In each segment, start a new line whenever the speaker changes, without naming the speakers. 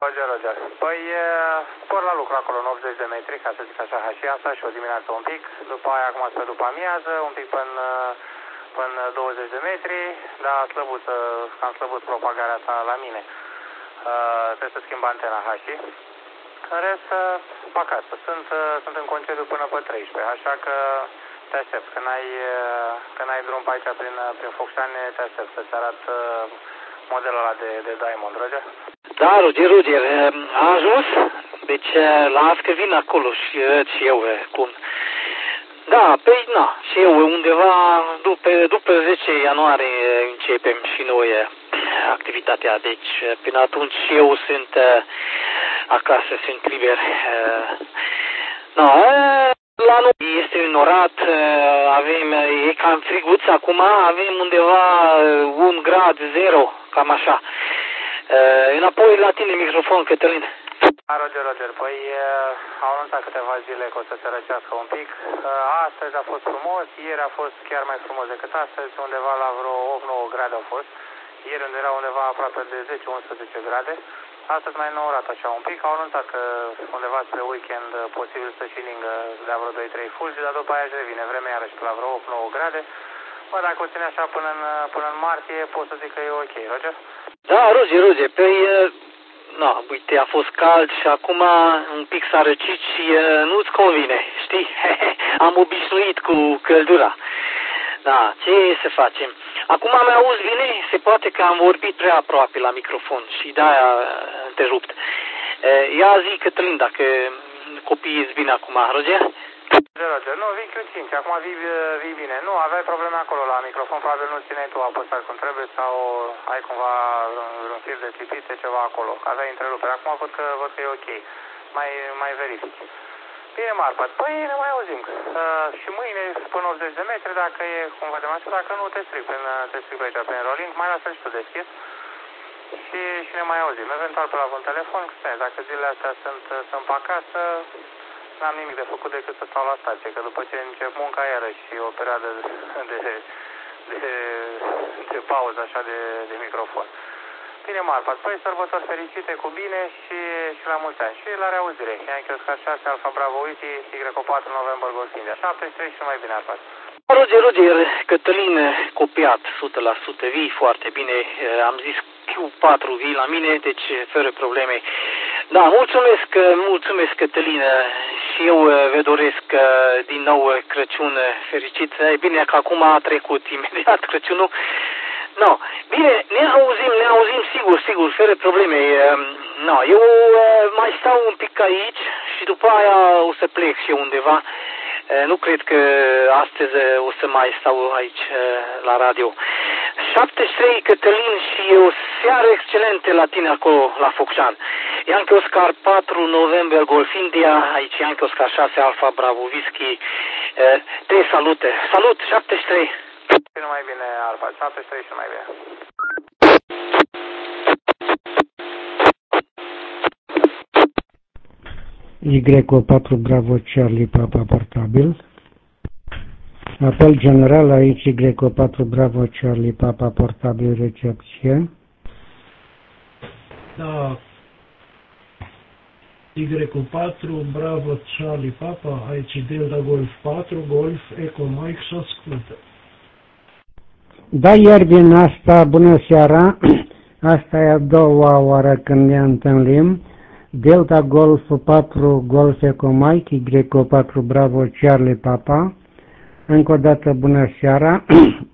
Roger. Păi spor la lucru acolo în 80 de metri, ca să zic așa, și am stat și o dimineață un pic, după aia acum spre după amiază, un pic până 20 de metri, dar am slăbut propagarea asta la mine. Trebuie să schimb antena H. În rest, pe acasă. Sunt în concediu până pe 13, așa că te aștept. Când ai drum pe aici prin Focșani, te aștept să-ți arăt modelul ăla de Diamond, Roger?
Da, Roger, a ajuns? Deci, las că vin acolo și eu cum. Da, păi, și eu undeva după 10 ianuarie începem și noi activitatea, deci până atunci eu sunt acasă, sunt liber. La noi este înorat, e cam friguț acum, avem undeva 1 grad, 0, cam așa. Înapoi la tine microfon, Cătălin.
Roger, păi au anunțat câteva zile că o să se răcească un pic. Astăzi a fost frumos, ieri a fost chiar mai frumos decât astăzi, undeva la vreo 8-9 grade au fost. Ieri era undeva aproape de 10-11 grade. Astăzi mai înnourat așa un pic, au anunțat că undeva spre weekend posibil să și ningă de vreo 2-3 fulgi, dar după aia își revine vremea iarăși la vreo 8-9 grade. Bă, dacă o ține așa până în martie, pot să zic că e ok, Roger?
Da, Roger, păi, uite, a fost cald și acum un pic s-a răcit și nu-ți convine, știi? Am obișnuit cu căldura. Da, ce să facem? Acum mă auzi bine? Se poate că am vorbit prea aproape la microfon și de-aia întrerupt. Ia zi, Cătălin, dacă copiii îți bine acum, Roger?
Roger, nu, vii Q5, acum vii bine. Nu, aveai probleme acolo la microfon, probabil nu țineai tu apăsat cum trebuie sau ai cumva un fir de țipite, ceva acolo. Aveai întrerupere. Acum văd că e ok. Mai verifici. Bine, Marpat, păi ne mai auzim. Și mâine până 80 de metri, dacă e cumva de masă, dacă nu te stric pe aici, prin Rolling, mai lasă și tu deschis. Și ne mai auzim. Eventual pe la un telefon, dacă zilele astea sunt pe acasă, n-am nimic de făcut decât să stau la stație, că după ce încep munca iarăși și o perioadă de pauză așa de microfon. Bine, Marpat, păi sărbători fericite, cu bine și la mulți ani. Și la reauzire. Yankee Oscar 6, Alfa Bravo Wiki, Y4 November Golf India. 73 și mai bine, Arpat.
Roger, Cătălin, copiat 100%, vii foarte bine, am zis Q4 vii la mine, deci fără probleme. Da, mulțumesc Cătălin și eu vă doresc din nou Crăciun fericit. E bine că acum a trecut imediat Crăciunul. Bine, ne auzim sigur, fără probleme. Eu mai stau un pic aici și după aia o să plec și eu undeva. Nu cred că astăzi o să mai stau aici la radio. 73 Cătălin și o seară excelentă la tine acolo la Focșani. Yankee Oscar 4 November Golf India, aici Yankee Oscar 6 Alfa Bravo Whisky. Te salute. Salut 73.
Și numai bine, Alfa, 73 și numai bine.
Y4 Bravo Charlie Papa portabil. Apel general aici Y4 Bravo Charlie Papa portabil recepție.
Da. Y4 Bravo Charlie Papa, aici Delta Golf 4 Golf Eco Mike și ascultă.
Da, Ierbin, asta, bună seara. Asta e a doua oară când ne întâlnim. Delta Golf 4 Golf Eco Mike, Y4 Bravo Charlie Papa. Încă o dată bună seara.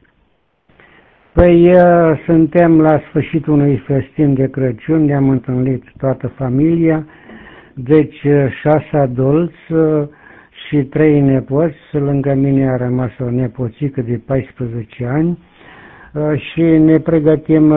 Păi suntem la sfârșitul unui festin de Crăciun, ne-am întâlnit toată familia, deci 6 adulți și 3 nepoți, lângă mine a rămas o nepoțică de 14 ani și ne pregătim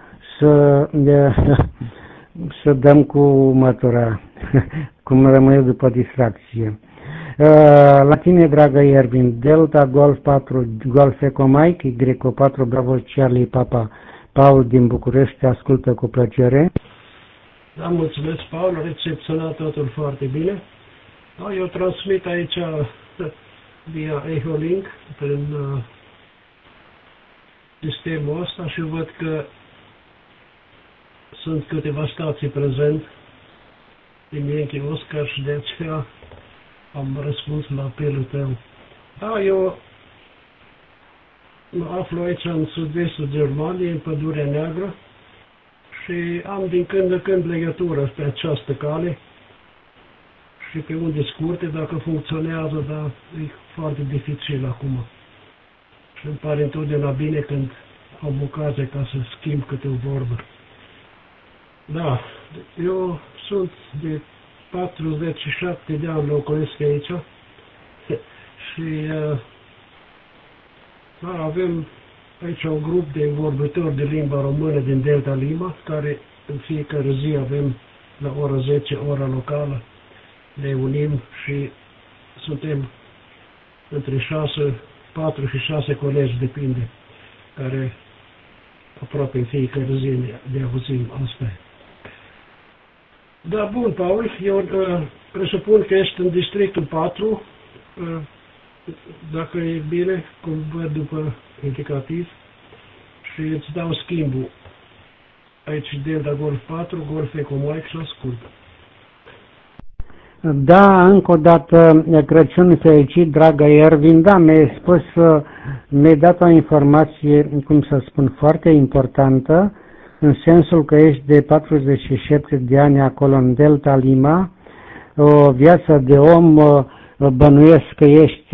să dăm cu mătura, cum rămâne după distracție. La tine, dragă Iervin, Delta Golf 4 Golf Eco Mike, Y4 Bravo Charlie Papa, Paul din București, te ascultă cu plăcere.
Da, mulțumesc, Paul, recepționat totul foarte bine. Da, eu transmit aici via Echolink prin sistemul ăsta și văd că sunt câteva stații prezent din Yankee Oscar și de aceea am răspuns la apelul tău. Da, eu mă aflu aici în sud-vestul Germaniei, în Pădurea Neagră, și am din când în când legătură pe această cale și pe unde scurte, dacă funcționează, dar e foarte dificil acum. Și îmi pare întotdeauna bine când am ocazia ca să schimb câte o vorbă. Da, eu sunt de 47 de ani locuiesc aici și da, avem aici un grup de vorbitori de limba română din Delta Lima, care în fiecare zi avem la ora 10, ora locală, ne unim și suntem între 4 și 6 colegi, depinde, care aproape în fiecare zi ne auzim asta. Da, bun, Paul, eu presupun că ești în districtul 4, dacă e bine, cum văd după indicativ, și îți dau schimbul. Aici Delta Golf 4, Golf Eco Mike și ascult.
Da, încă o dată, Crăciun fericit, dragă Ervin. Da, mi-ai spus, mi-ai dat o informație, cum să spun, foarte importantă, în sensul că ești de 47 de ani acolo în Delta Lima, o viață de om, bănuiesc că ești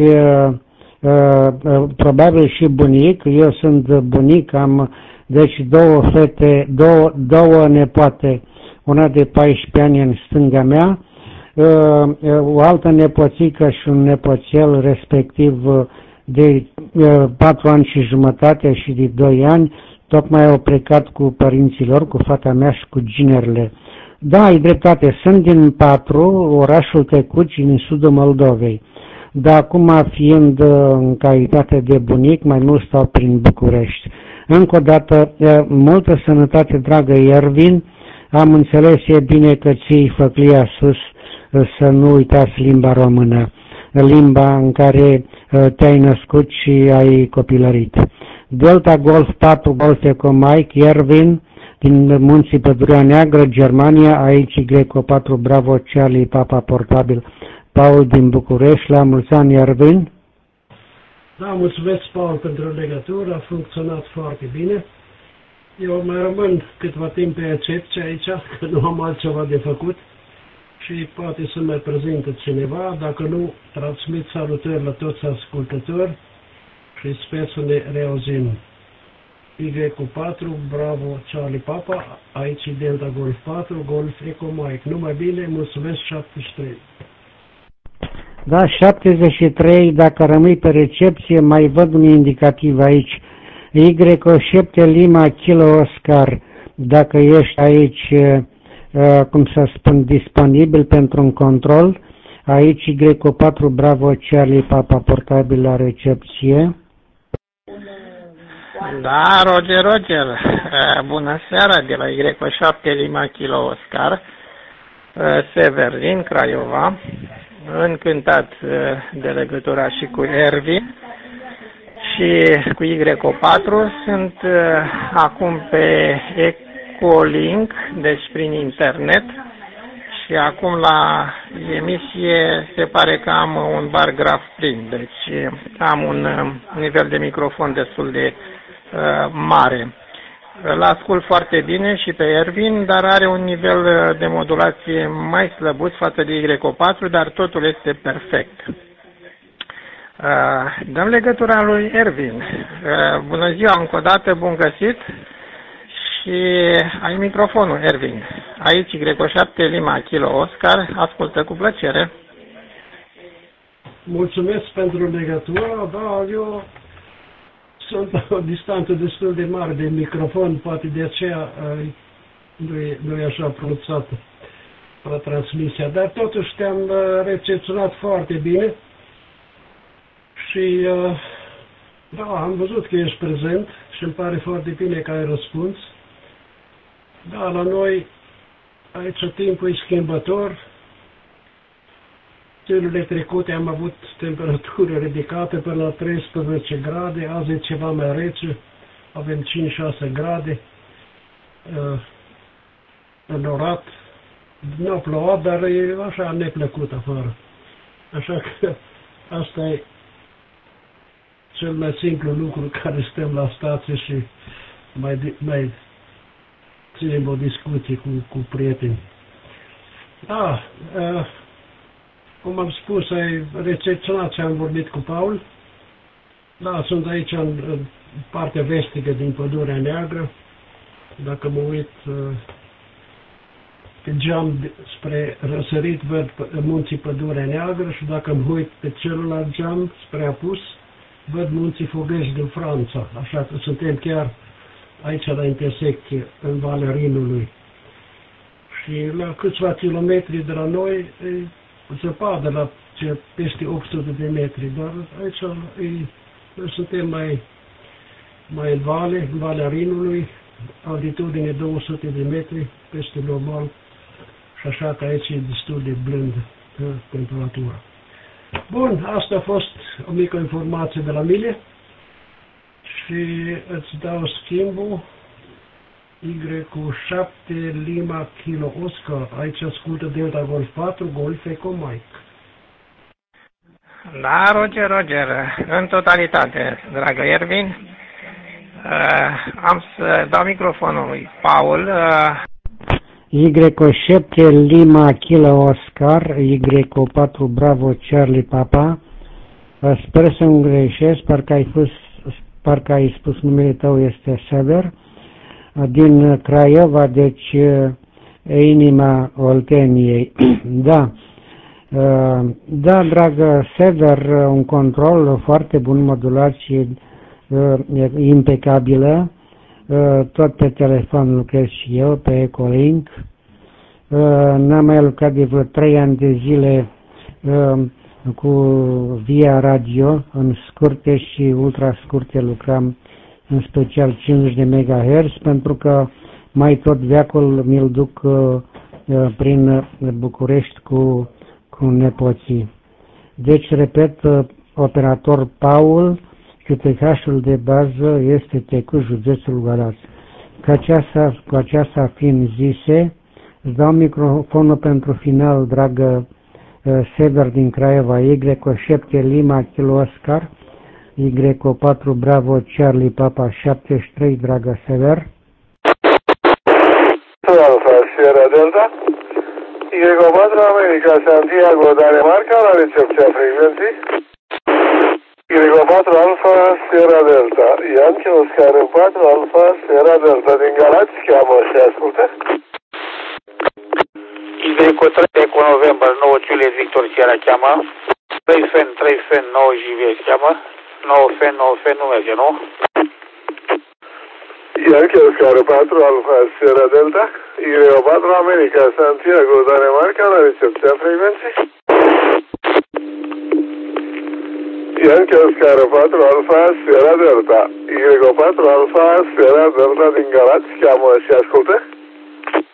probabil și bunic. Eu sunt bunic, am deci două fete, două nepoate, una de 14 ani în stânga mea, o altă nepoțică și un nepoțel, respectiv de 4 ani și jumătate și de 2 ani, tocmai au plecat cu părinților, cu fata mea și cu ginerele. Da, ai dreptate, sunt din 4, orașul Tecuci, din sudul Moldovei. Dar acum, fiind în calitate de bunic, mai mult stau prin București. Încă o dată, multă sănătate, dragă Ervin. Am înțeles, e bine că ții făclia sus, să nu uitați limba română, limba în care te-ai născut și ai copilărit. Delta Golf 4, Golf Eco Mike, Ervin, din Munții Pădurea Neagră, Germania, aici Y4 Bravo Charlie Papa Portabil, Paul din București. La mulți ani, Ervin.
Da, mulțumesc, Paul, pentru legătură, a funcționat foarte bine. Eu mai rămân câteva timp pe recepție aici, că nu am altceva de făcut și poate să mai prezintă cineva. Dacă nu, transmit salutări la toți ascultători și sper să ne reauzim. Y4, Bravo, Charlie Papa, aici Delta Golf 4, Golf Eco Mike. Numai bine, mulțumesc, 73.
Da, 73, dacă rămâi pe recepție, mai văd un indicativ aici. Y7 Lima Kilo Oscar, dacă ești aici, cum să spun, disponibil pentru un control, aici Y4 Bravo Charlie Papa Portabil la recepție.
Da, Roger, bună seara, de la Y7 Lima Kilo Oscar, Severin, Craiova, încântat de legătura și cu Ervin și cu Y4, sunt acum pe Ecolink, deci prin internet, și acum la emisie se pare că am un bar graf plin, deci am un nivel de microfon destul de mare. Îl ascult foarte bine și pe Ervin, dar are un nivel de modulație mai slăbuț față de Y4, dar totul este perfect. Dăm legătura lui Ervin. Bună ziua încă o dată, bun găsit. Și ai microfonul, Ervin. Aici Y7 Lima Kilo Oscar, ascultă cu plăcere.
Mulțumesc pentru legătură, da, eu sunt la o distanță destul de mare de microfon, poate de aceea nu e așa pronunțată la transmisia, dar totuși te-am recepționat foarte bine și da, am văzut că ești prezent și îmi pare foarte bine că ai răspuns. Da, la noi aici timpul e schimbător. Zilele trecute am avut temperatură ridicată până la 13 grade, azi e ceva mai rece, avem 5-6 grade. înorat, nu a plouat, dar e așa neplăcut afară. Așa că asta e cel mai simplu lucru care stăm la stație și mai ținem o discuție cu prieteni. Cum am spus, ai recepționat ce am vorbit cu Paul. Da, sunt aici în partea vestică din Pădurea Neagră. Dacă mă uit pe geam spre răsărit, văd munții Pădurea Neagră și dacă mă uit pe celălalt geam spre apus, văd munții Fogești din Franța. Așa că suntem chiar aici la intersecție, în Valea Rinului. Și la câțiva kilometri de la noi e zăpadă la peste 800 de metri, dar aici noi suntem mai în vale, în Valea Rinului, altitudine 200 de metri peste normal și așa că aici e destul de blândă temperatura. Bun, asta a fost o mică informație de la mine și îți dau schimbul Y7 Lima Kilo Oscar. Aici ascultă Delta Golf 4 Golf Eco Mike.
Da, Roger, în totalitate, dragă Ervin. Am să dau microfonul lui Paul.
Y7 Lima Kilo Oscar, Y4 Bravo Charlie Papa. Sper să nu greșesc, parcă ai spus numele tău este Sever. Din Craiova, deci inima Olteniei. Da. Da, dragă Sever, un control foarte bun, modulație impecabilă. Tot pe telefon lucrez și eu, pe Ecolink. N-am mai lucrat de vreo 3 ani de zile via radio, în scurte și ultra scurte lucram, în special 50 de MHz, pentru că mai tot veacul mi-l duc prin București cu nepoții. Deci, repet, operator Paul, QTH-ul de bază este Tecuș, județul Galați. Cu aceasta fiind zise, îți dau microfonul pentru final, dragă Sever din Craiova, Y7 Lima Kilo Oscar, Y4 Bravo Charlie Papa 73, dragă Sever.
Alfa Sierra Delta, Y4 America Santiago Danemarca la recepția frecvenței. Y4 Alfa Sierra Delta, Yankee Oscar 4 Alfa Sierra Delta din Galați, cheamă și ascultă.
Y3 Eco November 9 Juliet Victor Sierra cheamă. 3 Fen 9 JV cheamă. 9 Fen nu merge, nu?
Yankee Oscar 4 Alfa Sierra Delta, Y4 America Santiago Danemarca la recepția frecvenței. Yankee Oscar 4 Alfa Sierra Delta, Y4 Alfa Sierra Delta din Galați, cheamă și ascultă.